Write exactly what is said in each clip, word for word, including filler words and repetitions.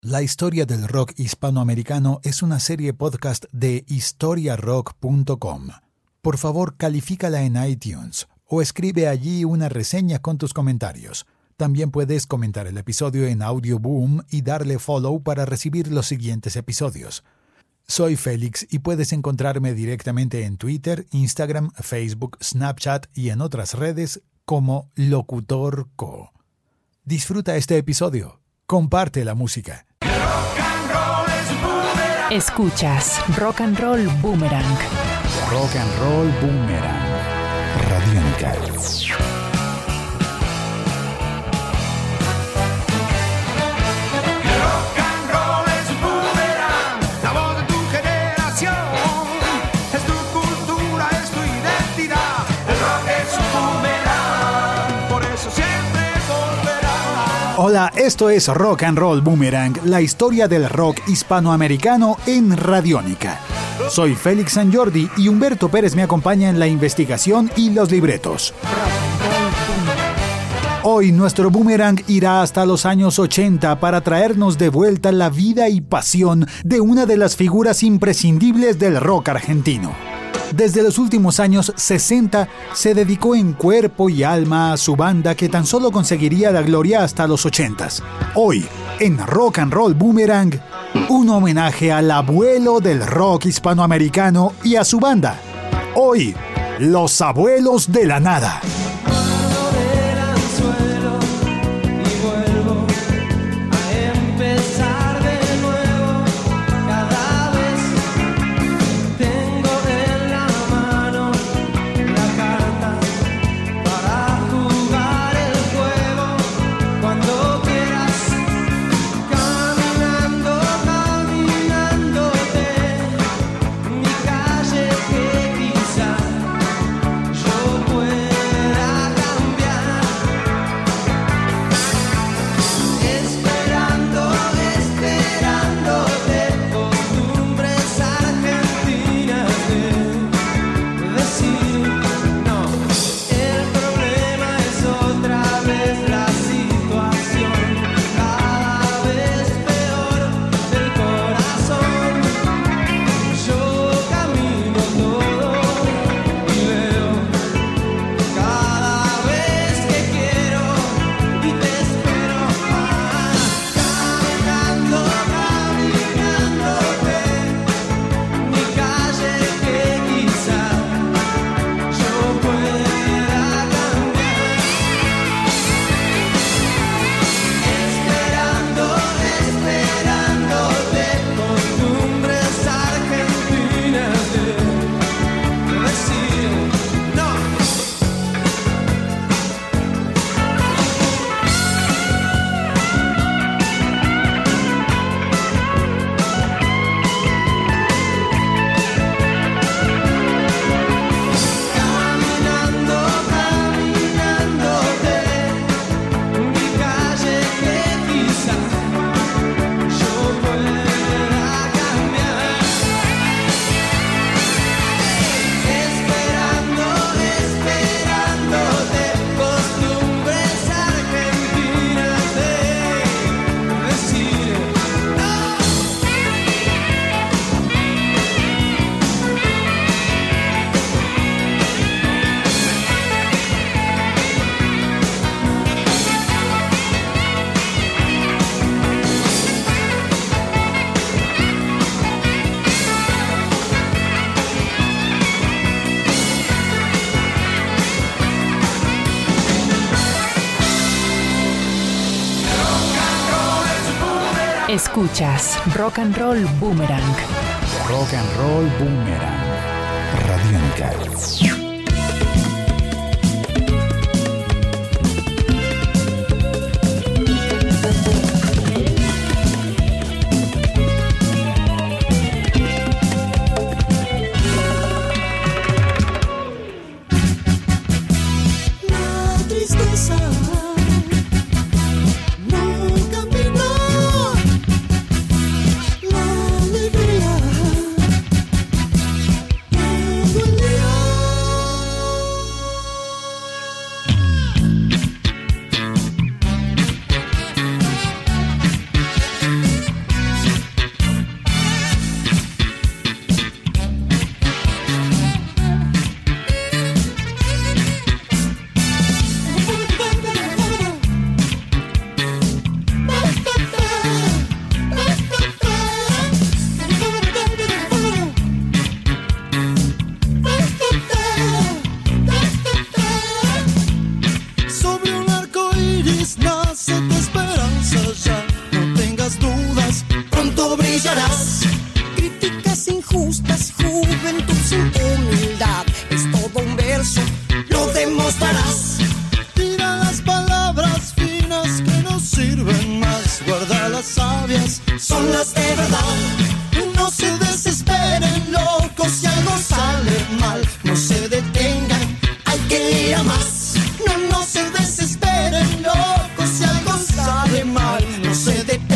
La historia del rock hispanoamericano es una serie podcast de historia rock punto com. Por favor, califícala en iTunes o escribe allí una reseña con tus comentarios. También puedes comentar el episodio en Audioboom y darle follow para recibir los siguientes episodios. Soy Félix y puedes encontrarme directamente en Twitter, Instagram, Facebook, Snapchat y en otras redes como LocutorCo. Disfruta este episodio. Comparte la música. Escuchas Rock and Roll Boomerang. Rock and Roll Boomerang. Radiónica. Hola, esto es Rock and Roll Boomerang, la historia del rock hispanoamericano en Radiónica. Soy Félix San Jordi y Humberto Pérez me acompaña en la investigación y los libretos. Hoy nuestro boomerang irá hasta los años ochenta para traernos de vuelta la vida y pasión de una de las figuras imprescindibles del rock argentino. Desde los últimos años sesenta se dedicó en cuerpo y alma a su banda que tan solo conseguiría la gloria hasta los ochentas. Hoy, en Rock and Roll Boomerang, un homenaje al abuelo del rock hispanoamericano y a su banda. Hoy, los Abuelos de la Nada. Escuchas Rock and Roll Boomerang. Rock and Roll Boomerang. Radiónica. La alegría, todo el día. dudas, pronto brillarás. Críticas injustas, juventud sin humildad, es todo un verso, lo demostrarás. Tira las palabras finas que no sirven más, guarda las sabias, son las de verdad. No se desesperen, locos, si algo sale mal, no se detengan, hay que ir a más. No, no se desesperen, locos, si algo sale mal, no se detengan.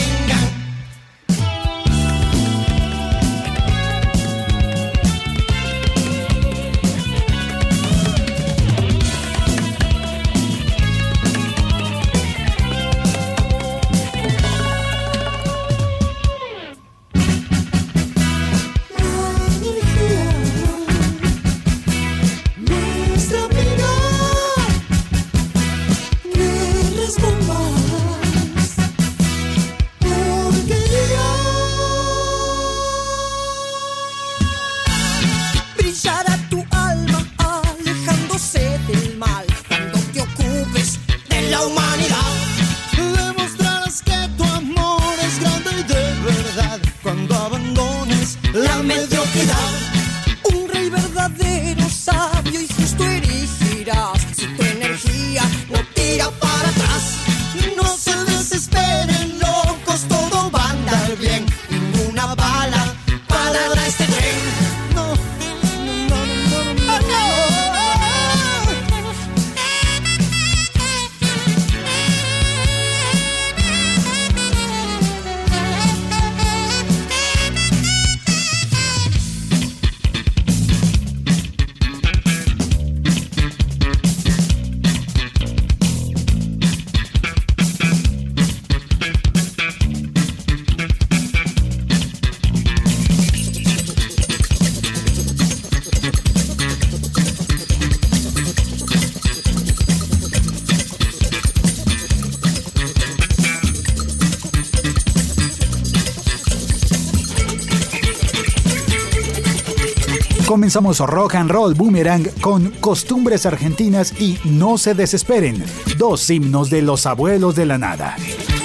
Comenzamos Rock and Roll Boomerang con Costumbres Argentinas y No se desesperen, dos himnos de los abuelos de la nada.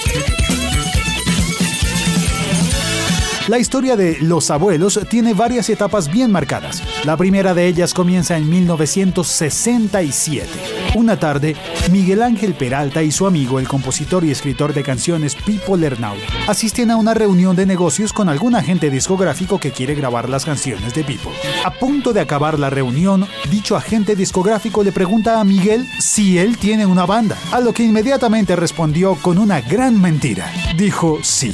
La historia de Los Abuelos tiene varias etapas bien marcadas. La primera de ellas comienza en mil novecientos sesenta y siete. Una tarde, Miguel Ángel Peralta y su amigo, el compositor y escritor de canciones Pipo Lernout, asisten a una reunión de negocios con algún agente discográfico que quiere grabar las canciones de Pipo. A punto de acabar la reunión, dicho agente discográfico le pregunta a Miguel si él tiene una banda, a lo que inmediatamente respondió con una gran mentira. Dijo sí.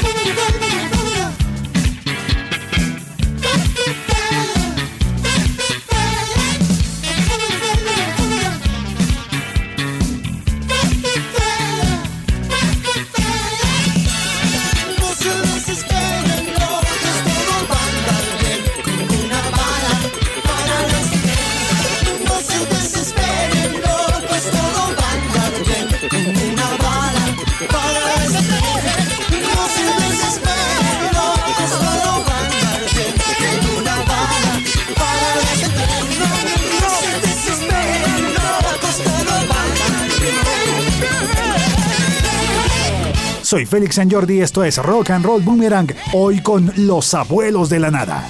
Soy Félix San Jordi, esto es Rock and Roll Boomerang, hoy con Los Abuelos de la Nada.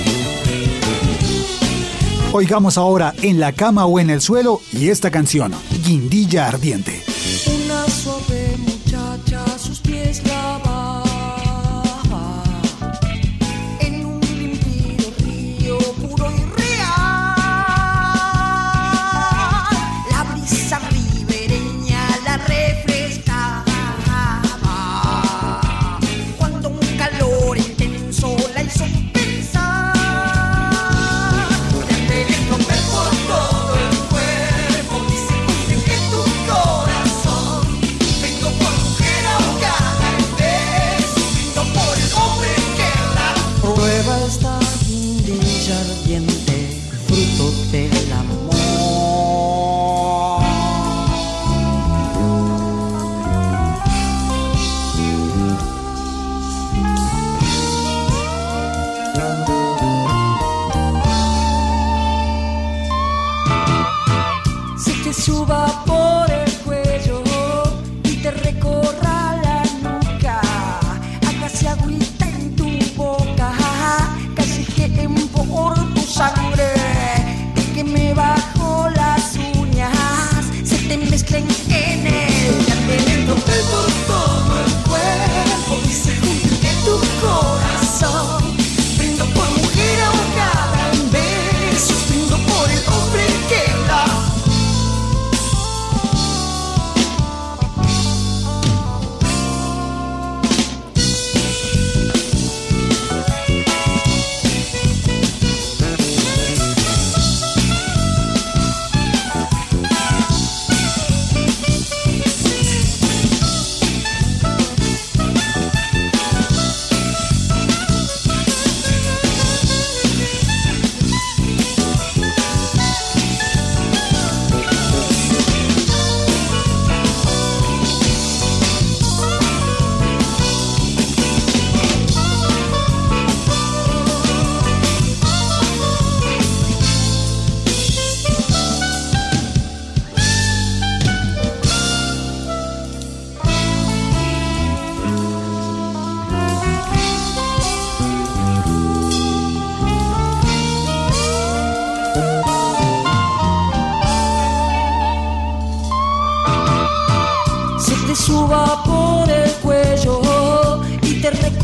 Oigamos ahora En la cama o en el suelo y esta canción, Guindilla Ardiente. Una suave muchacha sus pies lava en un límpido río puro y real. La brisa ribereña la refresca cuando un calor intenso la hizo pensar. Te debe romper por todo el cuerpo y se siente que tu corazón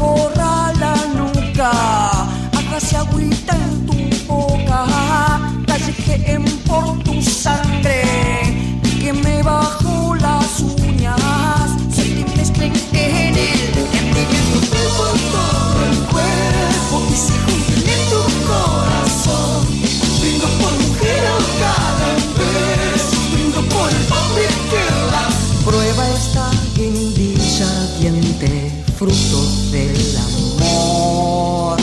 recorra la nuca, hágase agüita en tu boca, callejeen por tu sangre, que me bajo las uñas, se te mezclen en el sentimiento por todo el cuerpo y se junten en tu corazón. Brindo por mujer ahogada en besos, brindo por el hombre que la prueba esta guindilla ardiente, fruto del amor.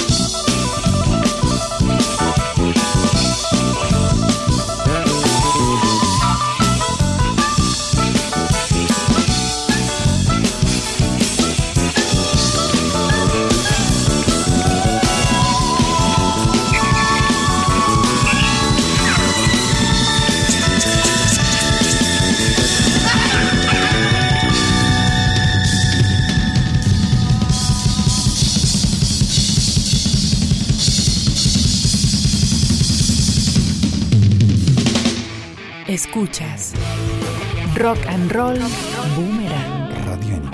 Escuchas Rock and Roll Boomerang. Radiónica.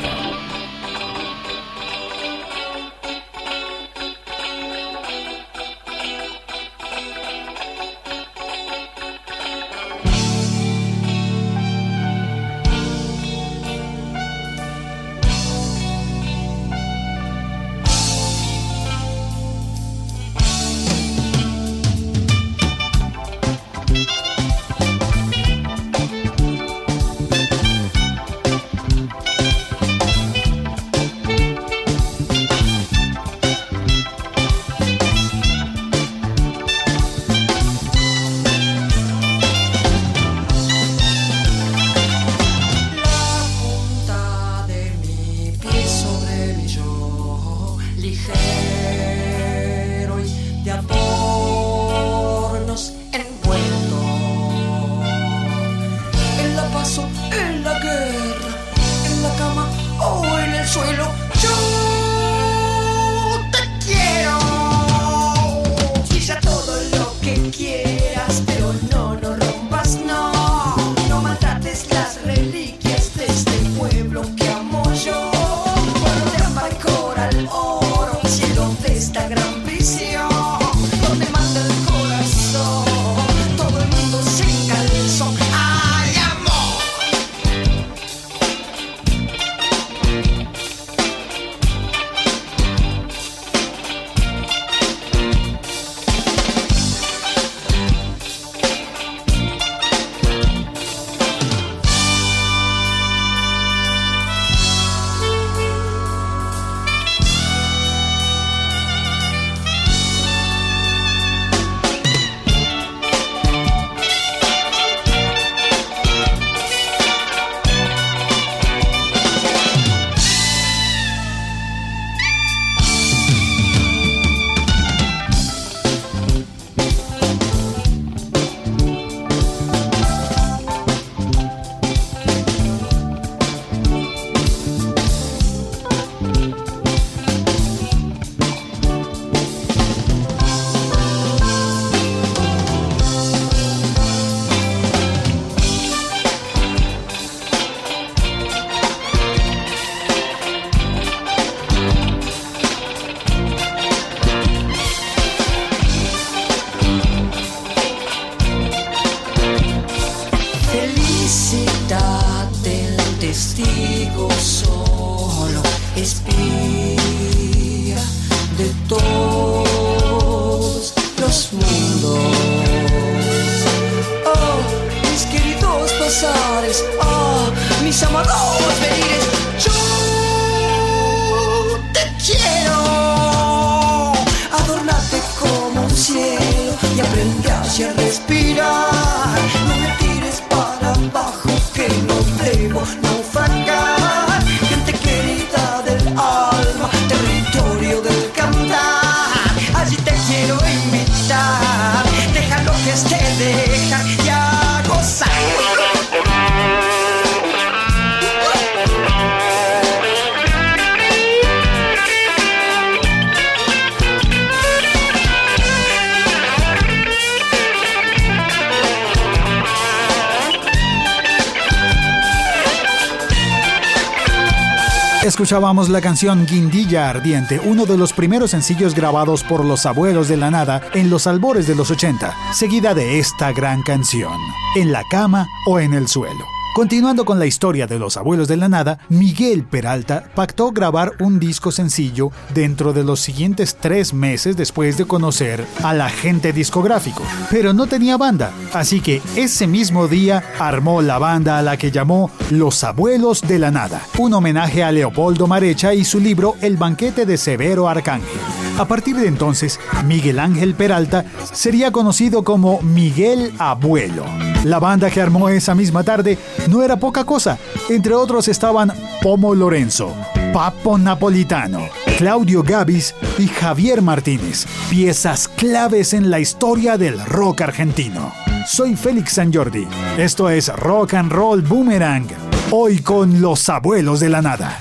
Escuchábamos la canción Guindilla Ardiente, uno de los primeros sencillos grabados por Los Abuelos de la Nada en los albores de los ochenta, seguida de esta gran canción, En la cama o en el suelo. Continuando con la historia de Los Abuelos de la Nada, Miguel Peralta pactó grabar un disco sencillo dentro de los siguientes tres meses después de conocer al agente discográfico, pero no tenía banda, así que ese mismo día armó la banda a la que llamó Los Abuelos de la Nada, un homenaje a Leopoldo Marecha y su libro El banquete de Severo Arcángel. A partir de entonces, Miguel Ángel Peralta sería conocido como Miguel Abuelo. La banda que armó esa misma tarde no era poca cosa. Entre otros estaban Pomo Lorenzo, Papo Napolitano, Claudio Gavis y Javier Martínez, piezas claves en la historia del rock argentino. Soy Félix San Jordi. Esto es Rock and Roll Boomerang. Hoy con Los Abuelos de la Nada.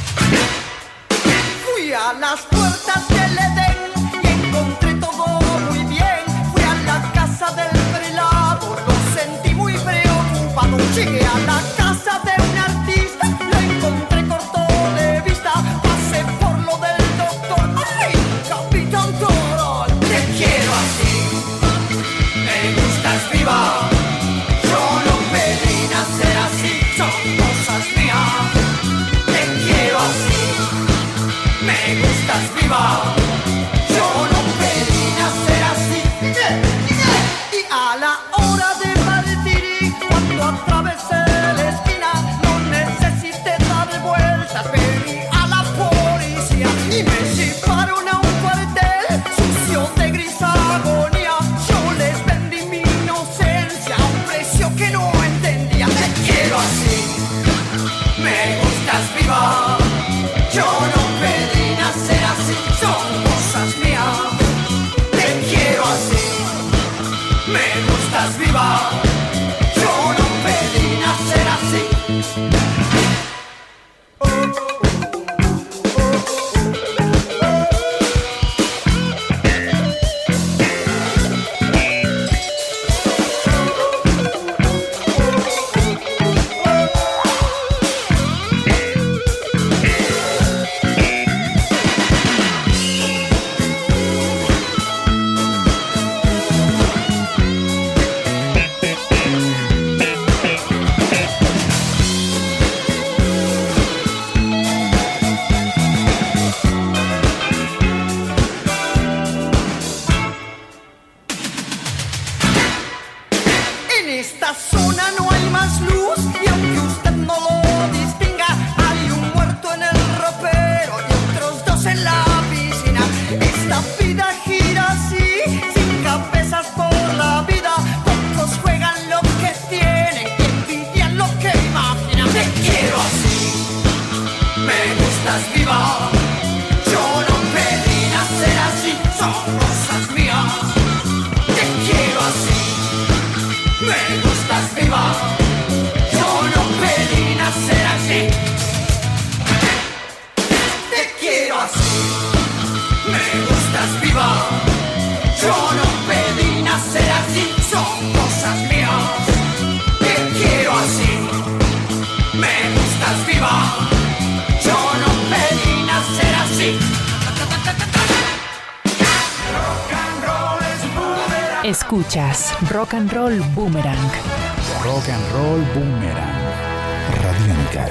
Fui a las puertas del Edén y encontré todo muy bien. Fui a la casa del prelado, lo sentí muy preocupado. Llegué a la casa de un artista, lo encontré corto de vista. Pasé por lo del doctor, ¡ay, Capitán Toro! Te quiero así, me gustas viva. Yo no pedí nacer así, son cosas mías. Te quiero así, me gustas viva. Yo no pedí nacer así. Y a la hora de partir, cuando atravesé la esquina, no necesité dar vueltas, pedí a la policía y me llevaron a un cuartel sucio de gris agonía. Yo les vendí mi inocencia a un precio que no entendía. Te quiero así, me gustas viva. Yo no pedí nacer así, son cosas mías. Te quiero así, me gustas viva. Yo no pedí nacer así. En esta zona no hay más luz y aunque usted no lo distinga, hay un muerto en el ropero y otros dos en la piscina. Esta vida gira así, sin cabezas por la vida. Pocos juegan lo que tienen y envidian lo que imaginan. Te quiero así, me gustas viva. Yo no pedí nacer así, son cosas mías. Te quiero así, me gustas viva. Yo no pedí nacer así. Te quiero así, me gustas viva. Yo no pedí nacer así, son cosas mías. Te quiero así, me gustas viva. Yo no pedí nacer así. Escuchas Rock and Roll Boomerang. Rock and Roll Boomerang. Radiónica.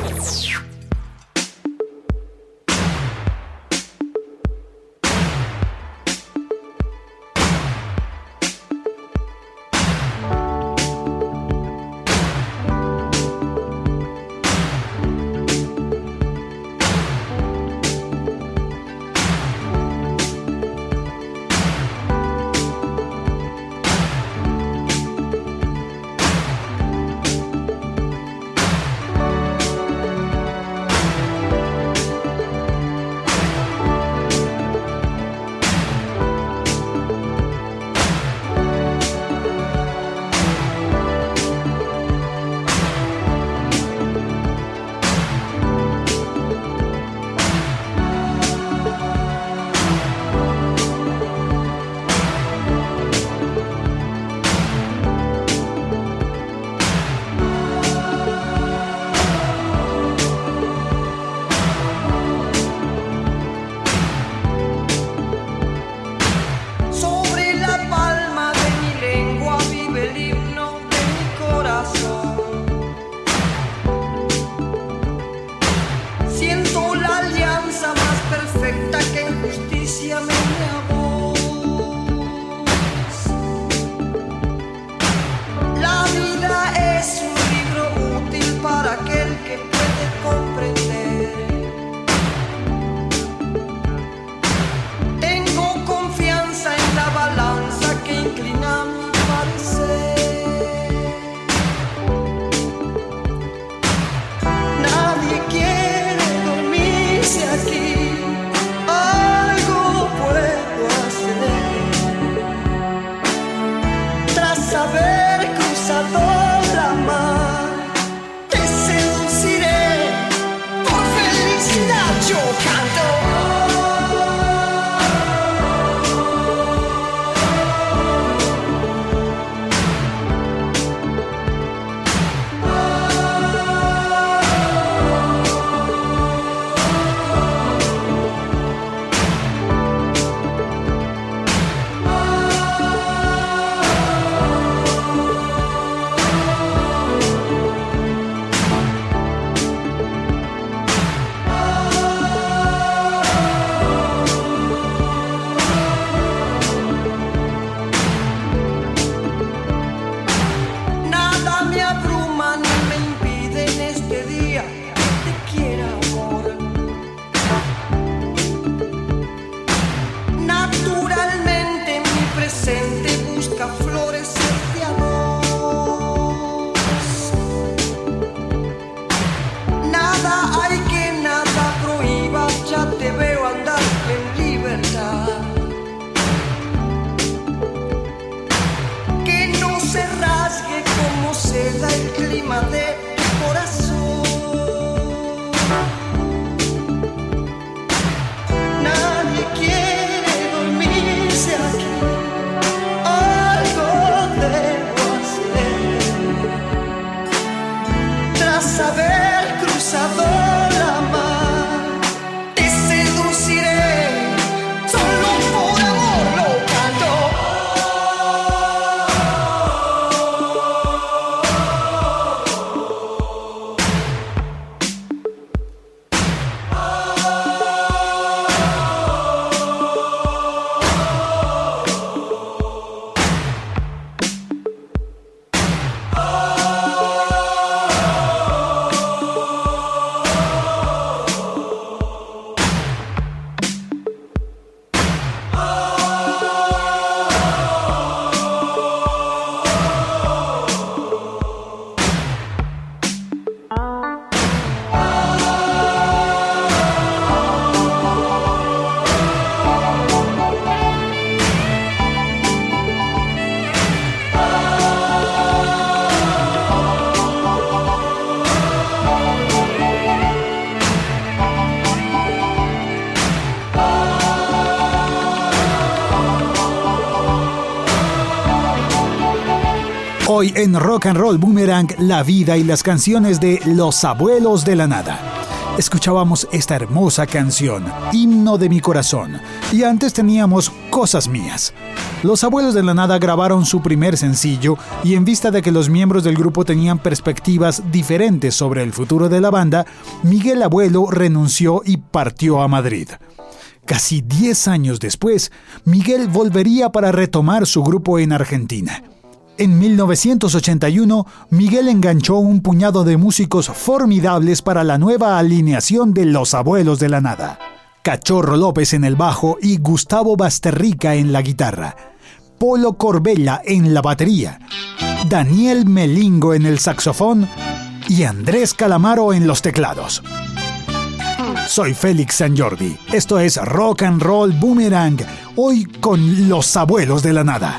Hoy en Rock and Roll Boomerang, la vida y las canciones de Los Abuelos de la Nada. Escuchábamos esta hermosa canción, Himno de mi Corazón, y antes teníamos Cosas Mías. Los Abuelos de la Nada grabaron su primer sencillo y en vista de que los miembros del grupo tenían perspectivas diferentes sobre el futuro de la banda, Miguel Abuelo renunció y partió a Madrid. Casi diez años después, Miguel volvería para retomar su grupo en Argentina. En mil novecientos ochenta y uno, Miguel enganchó un puñado de músicos formidables para la nueva alineación de Los Abuelos de la Nada. Cachorro López en el bajo y Gustavo Basterrica en la guitarra. Polo Corbella en la batería. Daniel Melingo en el saxofón y Andrés Calamaro en los teclados. Soy Félix San Jordi. Esto es Rock and Roll Boomerang, hoy con Los Abuelos de la Nada.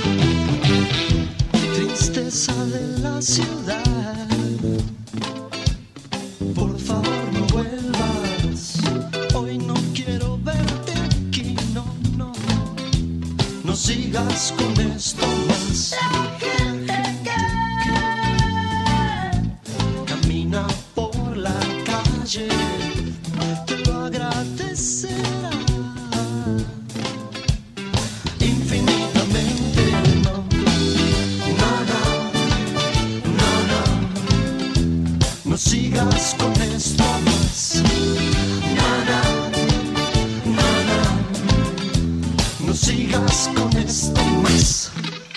Tristeza de la ciudad, por favor no vuelvas. Hoy no quiero verte aquí, no, no. No sigas con esto más. Camina por la calle, te lo agradecerá infinitamente. No, no, no, no, no, no sigas con esto más. No, no, no, no, no sigas con esto más.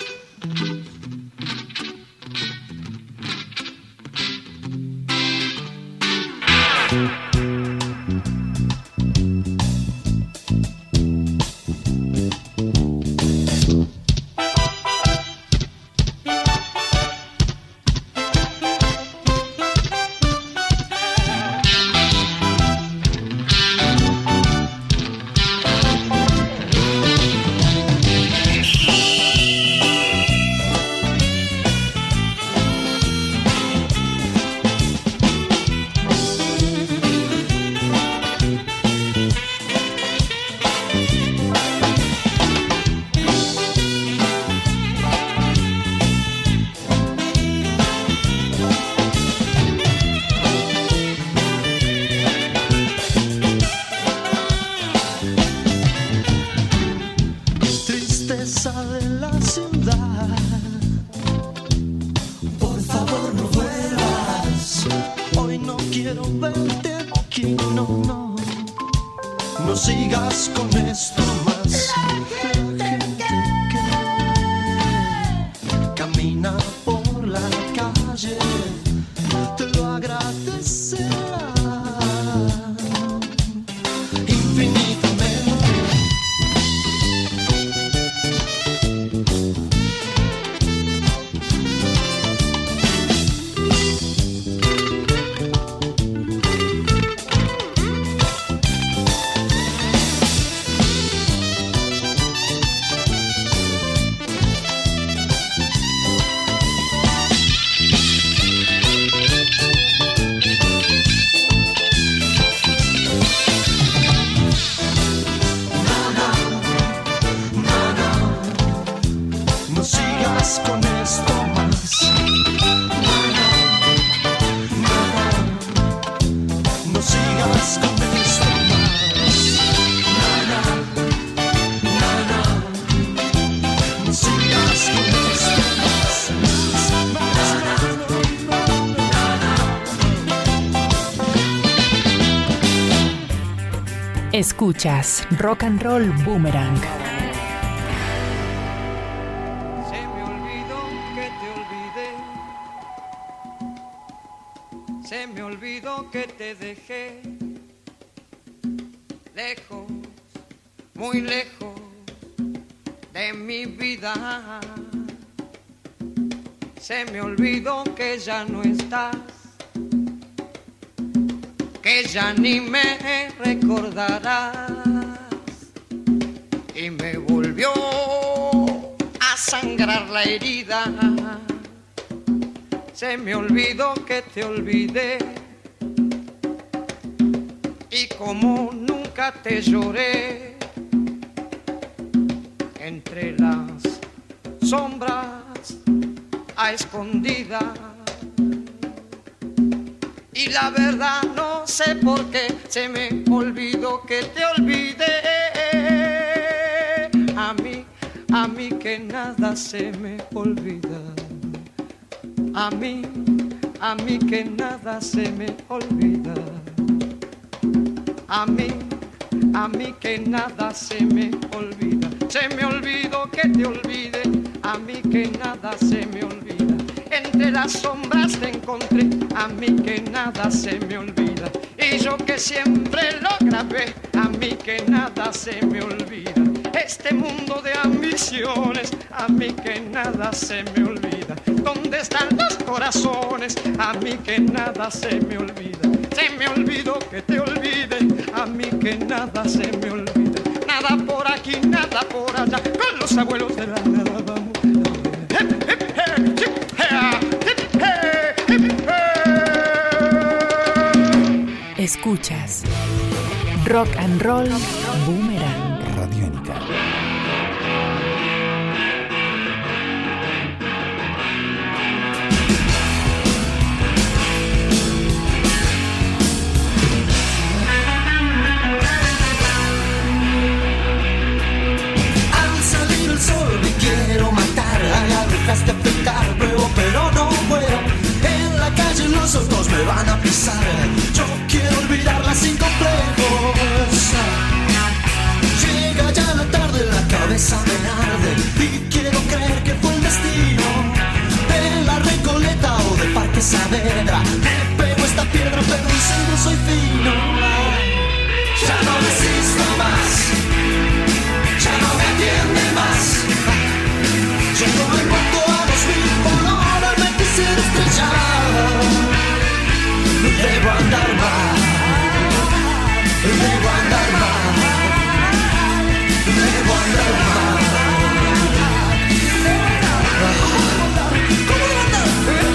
Escuchas Rock and Roll Boomerang. Se me olvidó que te olvidé. Se me olvidó que te dejé. Lejos, muy lejos de mi vida. Se me olvidó que ya no estás, que ya ni me recordarás, y me volvió a sangrar la herida. Se me olvidó que te olvidé, y como nunca te lloré, entre las sombras a escondida. Y la verdad no sé por qué se me olvidó que te olvidé. A mí, a mí que nada se me olvida. A mí, a mí que nada se me olvida. A mí, a mí que nada se me olvida. Se me olvidó que te olvide. A mí que nada se me olvida. Entre las sombras te encontré, a mí que nada se me olvida. Y yo que siempre lo grabé, a mí que nada se me olvida. Este mundo de ambiciones, a mí que nada se me olvida. ¿Dónde están los corazones? A mí que nada se me olvida. Se me olvidó que te olvide, a mí que nada se me olvida. Nada por aquí, nada por allá, con los abuelos de la nada vamos. Escuchas Rock and Roll Boomerang. Radiónica. Al salir el sol me quiero matar, agarras de afeitar, pruebo pero no puedo. En la calle los otros me van a pisar. Yo quiero olvidarla sin complejos. Llega ya la tarde, la cabeza me arde y quiero creer que fue el destino de la Recoleta o de Parque Saavedra. Me pego esta piedra pero en serio soy fino. Ya no resisto más, ya no me atiende más. Llego en moto a dos mil por hora, me quisiera estrellar. Debo andar más, debo andar más, debo andar más. ¿Cómo andar?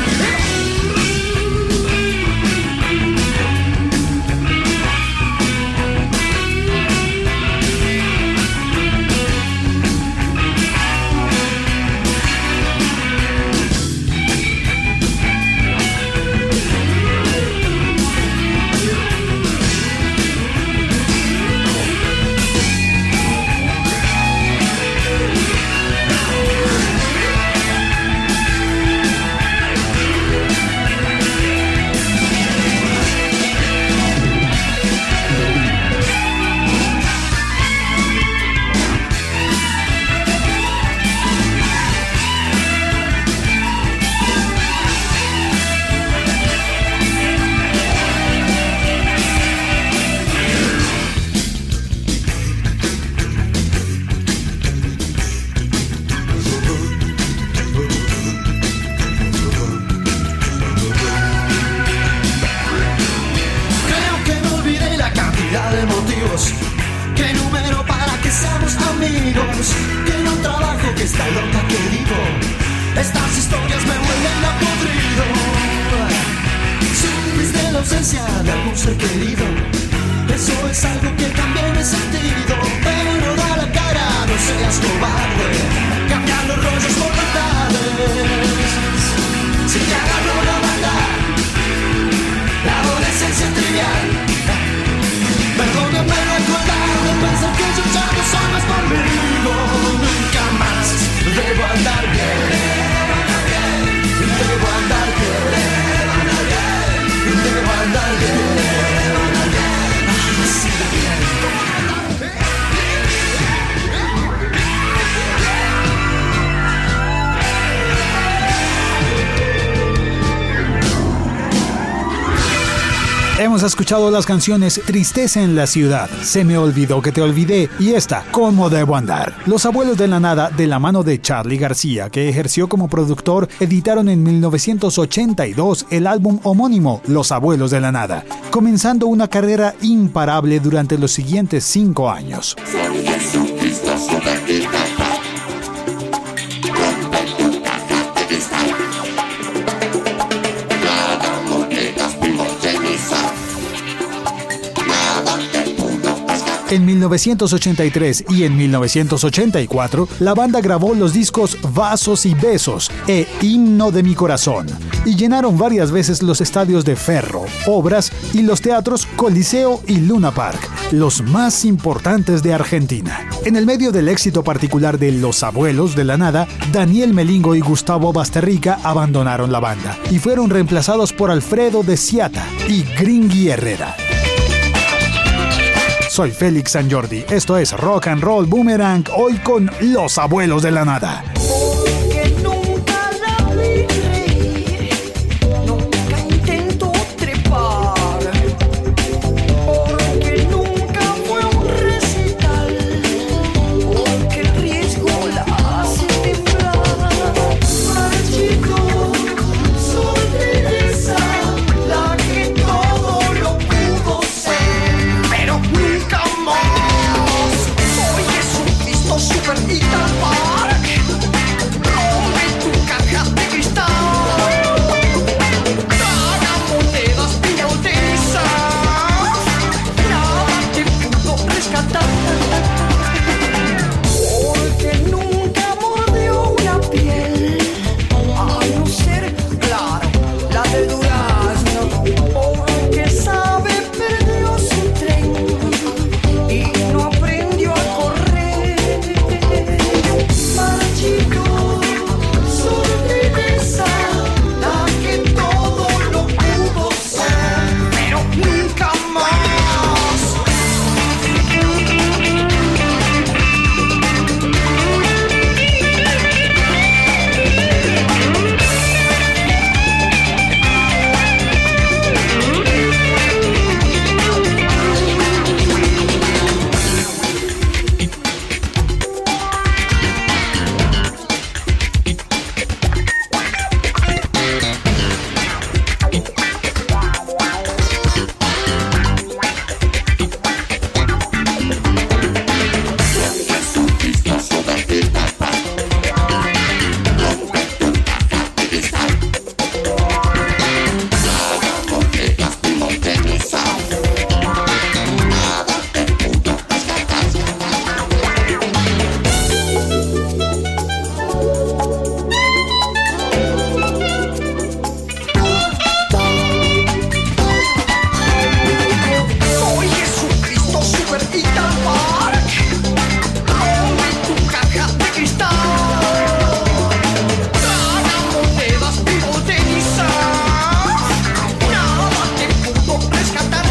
Hemos escuchado las canciones Tristeza en la Ciudad, Se me olvidó que te olvidé y esta, ¿Cómo debo andar? Los Abuelos de la Nada, de la mano de Charly García, que ejerció como productor, editaron en mil novecientos ochenta y dos el álbum homónimo Los Abuelos de la Nada, comenzando una carrera imparable durante los siguientes cinco años. En mil novecientos ochenta y tres y en mil novecientos ochenta y cuatro, la banda grabó los discos Vasos y Besos e Himno de mi Corazón y llenaron varias veces los estadios de Ferro, Obras y los teatros Coliseo y Luna Park, los más importantes de Argentina. En el medio del éxito particular de Los Abuelos de la Nada, Daniel Melingo y Gustavo Basterrica abandonaron la banda y fueron reemplazados por Alfredo de Siata y Gringui Herrera. Soy Félix San Jordi, esto es Rock and Roll Boomerang, hoy con Los Abuelos de la Nada. Porque nunca la vi reír, nunca intento trepar, porque nunca fue un recital, porque el riesgo la hace temblar. Para chicos, soy Teresa, la que todo lo pudo ser, pero nunca más. Soy Jesucristo Super Ital Park. Rompe tu caja de cristal. Traga monedas, piña o tiza. Nada te pudo rescatar. Porque nunca mordió una piel, a no ser, claro, la del durazno. Porque sabe, perdió su tren y no aprendió a correr. Para chicos, soy Teresa, la que todo lo pudo ser, pero nunca más. Soy Jesucristo Super Ital Park. Rompe tu caja de cristal. Traga monedas, pido tiza. Nada te pudo rescatar.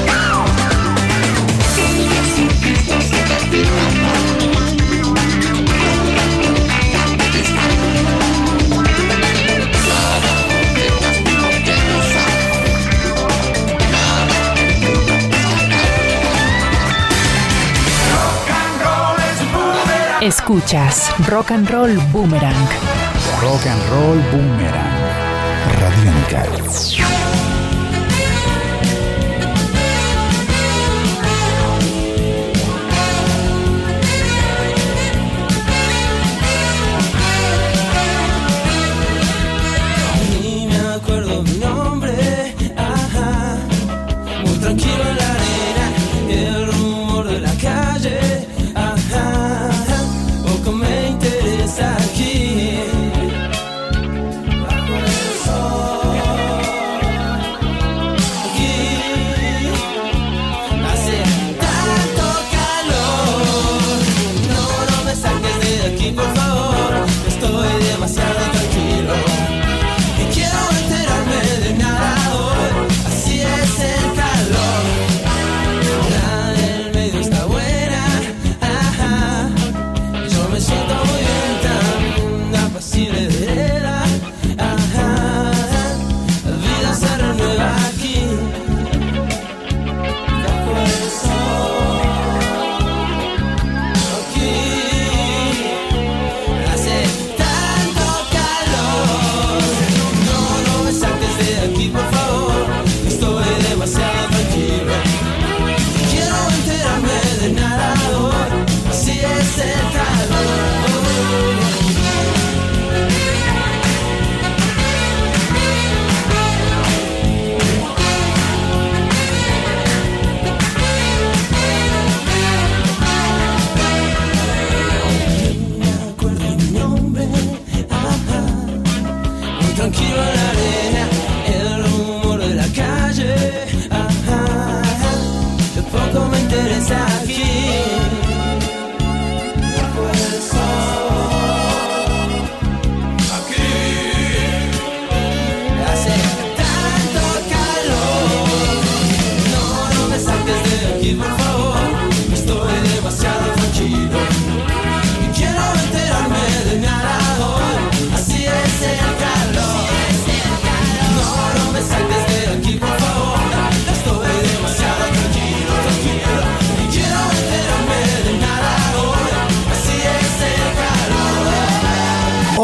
Soy Jesucristo Super Ital Park. Escuchas Rock and Roll Boomerang. Rock and Roll Boomerang. Radiónica. Ni me acuerdo mi nombre, ajá. Muy tranquilo en la arena, el rumor de la calle, ajá. Poco me interesa aquí. Bajo el sol.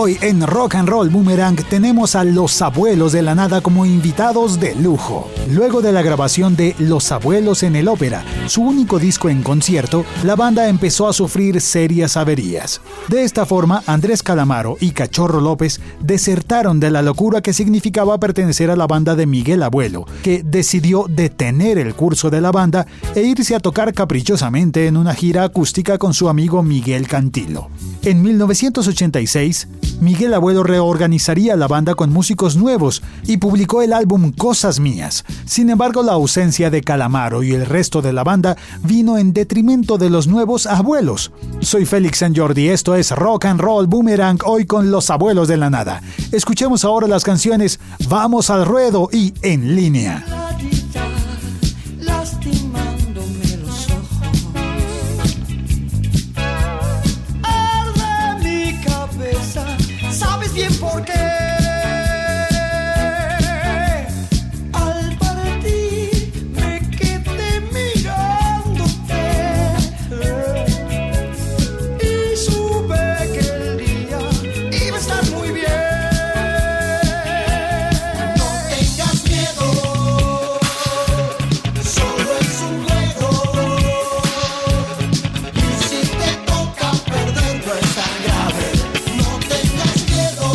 Hoy en Rock and Roll Boomerang tenemos a Los Abuelos de la Nada como invitados de lujo. Luego de la grabación de Los Abuelos en el Ópera, su único disco en concierto, la banda empezó a sufrir serias averías. De esta forma, Andrés Calamaro y Cachorro López desertaron de la locura que significaba pertenecer a la banda de Miguel Abuelo, que decidió detener el curso de la banda e irse a tocar caprichosamente en una gira acústica con su amigo Miguel Cantilo. En mil novecientos ochenta y seis, Miguel Abuelo reorganizaría la banda con músicos nuevos y publicó el álbum Cosas Mías. Sin embargo, la ausencia de Calamaro y el resto de la banda vino en detrimento de los nuevos abuelos. Soy Félix San Jordi, esto es Rock and Roll Boomerang, hoy con Los Abuelos de la Nada. Escuchemos ahora las canciones Vamos al Ruedo y En Línea. Bien, porque al partir me quedé mirándote y supe que el día iba a estar muy bien. No tengas miedo, solo es un juego, y si te toca perder no es tan grave. No tengas miedo.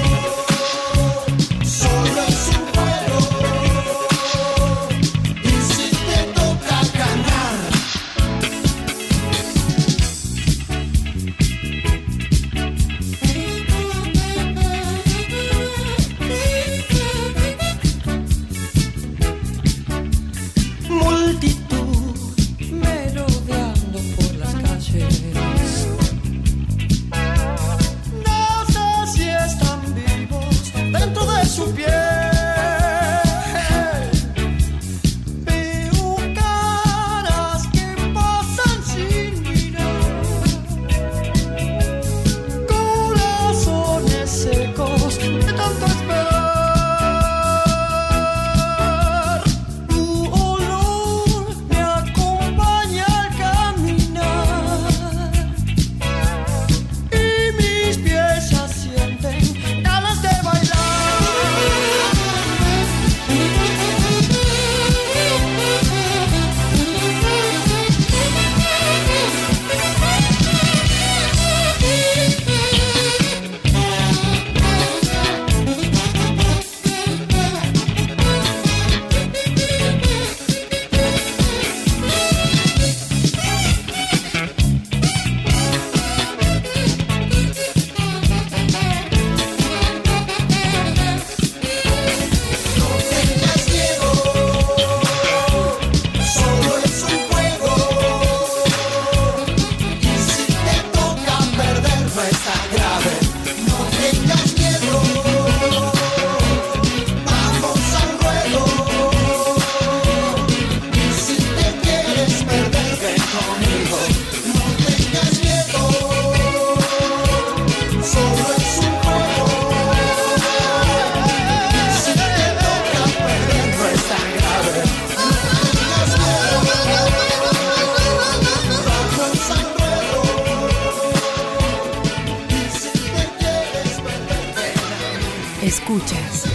Escuchas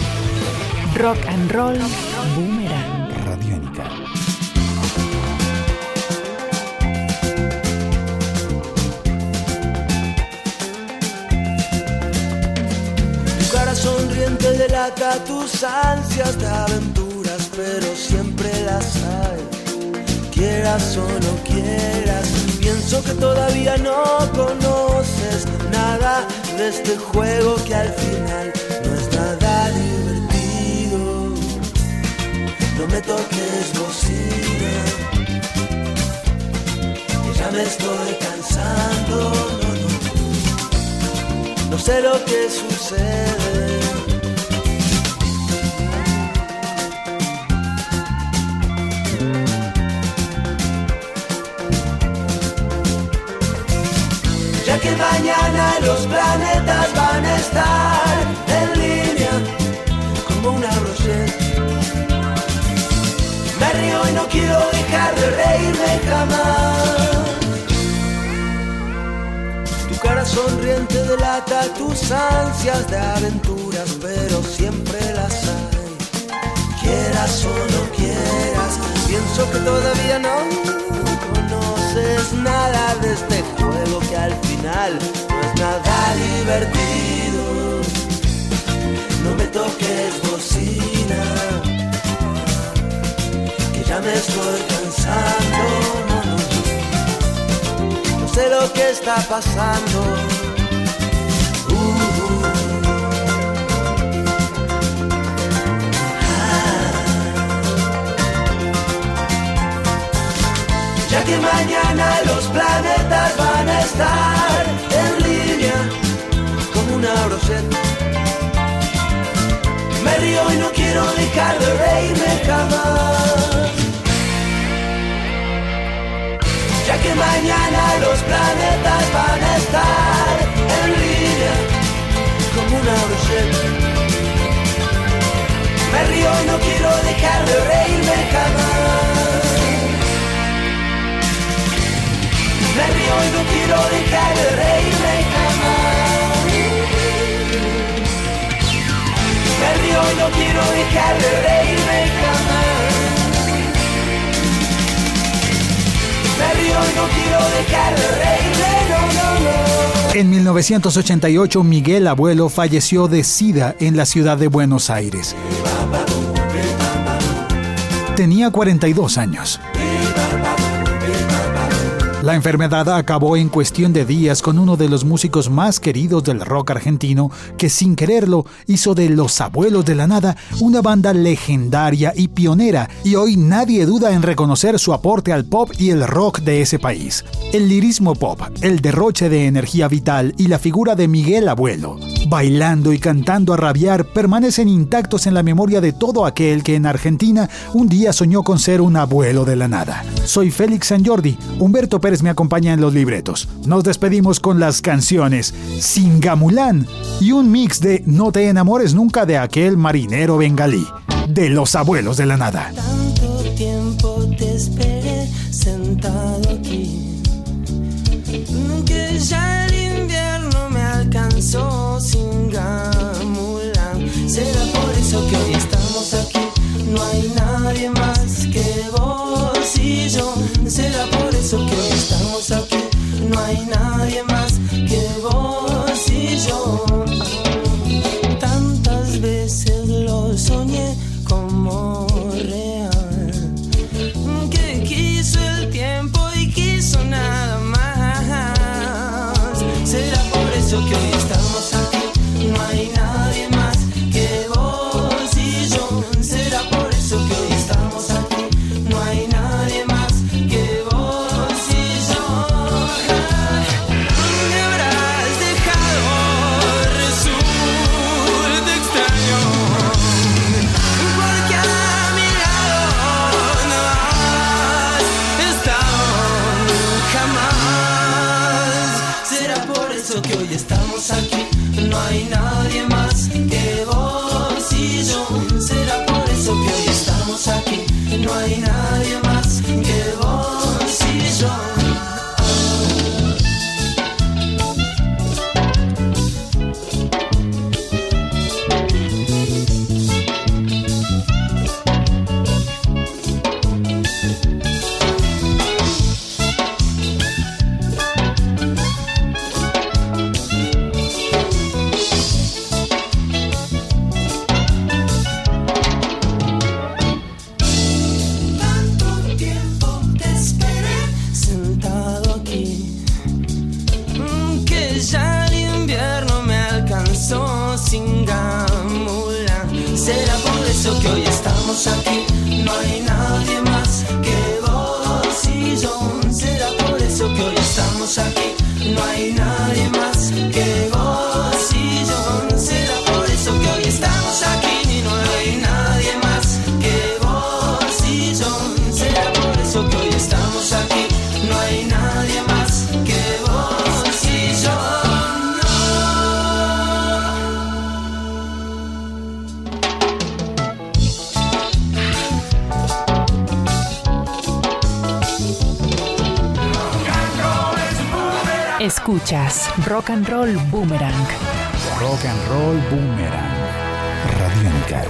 Rock and Roll Boomerang. Radiónica. Tu cara sonriente delata tus ansias de aventuras, pero siempre las hay. Quieras o no quieras, pienso que todavía no conoces nada de este juego que al final no es nada divertido. No me toques bocina, que ya me estoy cansando. No, no, no sé lo que sucede. Ya que mañana los planetas van a estar en línea como una brocheta. Me río y no quiero dejar de reírme jamás. Tu cara sonriente delata tus ansias de aventuras, pero siempre las hay. Quieras o no quieras, pienso que todavía no conoces nada de este juego que al final no es nada divertido. No me toques bocina, que ya me estoy cansando. No, no, no sé lo que está pasando. Uh, uh. Ya que mañana los planetas van a estar en línea como una brocheta, me río y no quiero dejar de reírme jamás. Ya que mañana los planetas van a estar en línea como una brocheta, me río y no quiero dejar de reírme jamás. Me río y no quiero dejar de reírme jamás. Me río y no quiero dejar de reírme jamás. Me río y no quiero dejar de reírme, no, no, no. En mil novecientos ochenta y ocho, Miguel Abuelo falleció de SIDA en la ciudad de Buenos Aires. Tenía cuarenta y dos años. La enfermedad acabó en cuestión de días con uno de los músicos más queridos del rock argentino, que sin quererlo hizo de Los Abuelos de la Nada una banda legendaria y pionera, y hoy nadie duda en reconocer su aporte al pop y el rock de ese país. El lirismo pop, el derroche de energía vital y la figura de Miguel Abuelo, bailando y cantando a rabiar, permanecen intactos en la memoria de todo aquel que en Argentina un día soñó con ser un abuelo de la nada. Soy Félix San Jordi, Humberto Pérez me acompaña en los libretos. Nos despedimos con las canciones Singamulán y un mix de No te enamores nunca de aquel marinero bengalí, de Los Abuelos de la Nada. Tanto tiempo te esperé sentado aquí, que ya el invierno me alcanzó. Singamulán, será por eso que hoy estamos aquí. No hay nadie más que vos y yo. Será por eso que hoy estamos aquí. No hay nadie más que vos y yo. Tantas veces lo soñé como real, que quiso el tiempo y quiso nada más. Será por eso que hoy estamos aquí. No hay nadie más que vos y yo. Será por eso que hoy estamos aquí. No hay nadie más que vos y yo. Me habrás dejado, resulta extraño, porque a mi lado no has estado jamás. Será por eso que hoy estamos aquí. No hay nadie más que vos y yo. Será por eso que hoy estamos aquí. No hay nadie más que vos y yo. Tanto tiempo te esperé sentado aquí, que ya el invierno me alcanzó. Singamulán, será por eso que hoy estamos aquí. No hay nadie más que vos y yo. Será por eso que hoy estamos aquí. No hay nadie más que vos y yo. Será por eso que hoy estamos aquí. No hay nadie más que vos y yo. Será por eso que hoy estamos aquí. No hay nadie más que vos y yo. Rock and roll is moving Escuchas Rock and Roll Boomerang. Rock and Roll Boomerang. Radiónica.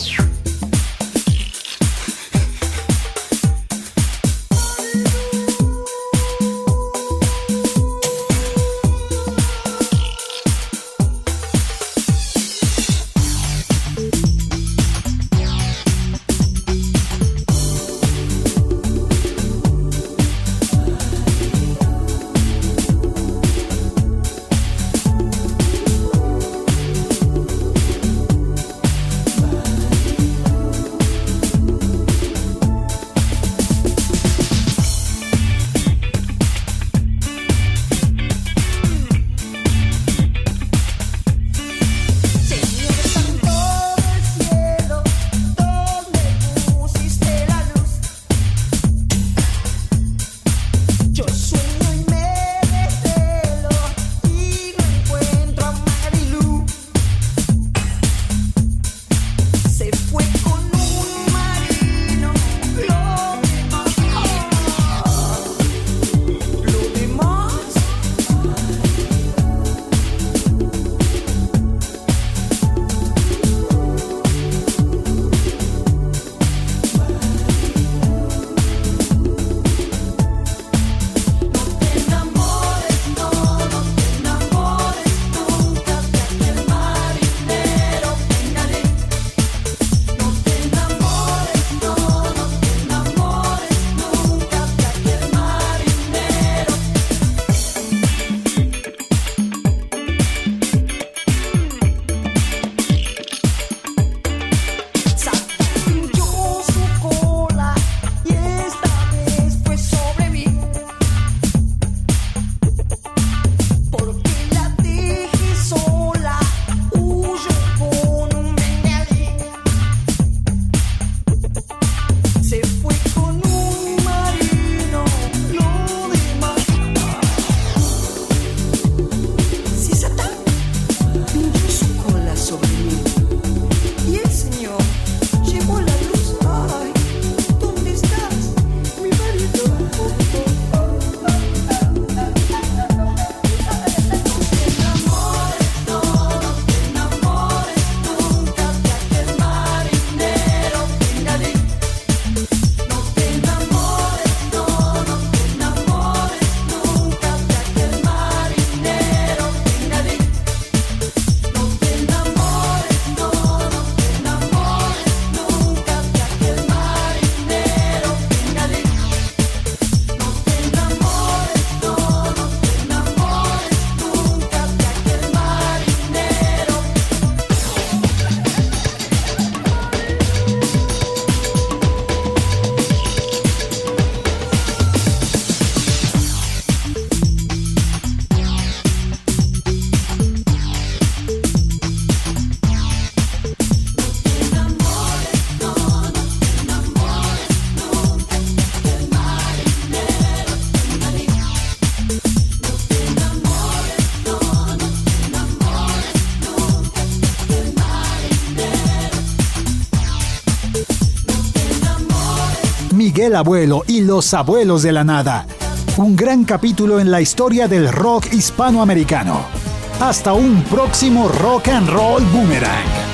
Miguel Abuelo y los Abuelos de la Nada. Un gran capítulo en la historia del rock hispanoamericano. Hasta un próximo Rock and Roll Boomerang.